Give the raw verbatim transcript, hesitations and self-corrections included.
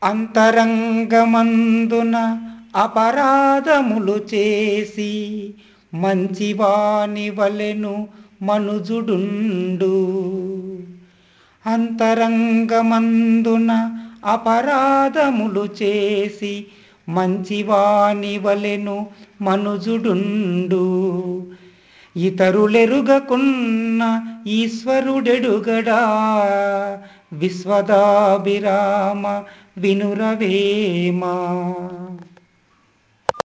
అంతరంగమందున అపరాధములు చేసి మంచివాని వలెను మనుజుడుండు. అంతరంగమందున అపరాధములు చేసి మంచివాని వలెను మనుజుడుండు. ఇతరులెరుగకున్న ఈశ్వరుడెడుగడా, విశ్వదాభిరామ వినురవేమా.